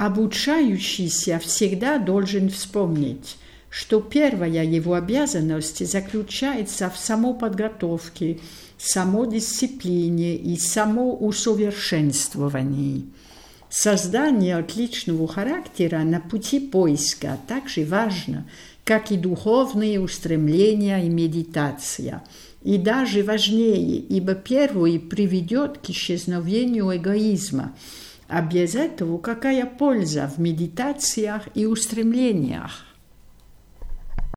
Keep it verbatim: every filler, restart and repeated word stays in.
Обучающийся всегда должен вспомнить, что первая его обязанность заключается в самоподготовке, самодисциплине и самоусовершенствовании. Создание отличного характера на пути поиска так же важно, как и духовные устремления и медитация. И даже важнее, ибо первое приведет к исчезновению эгоизма. А без этого какая польза в медитациях и устремлениях?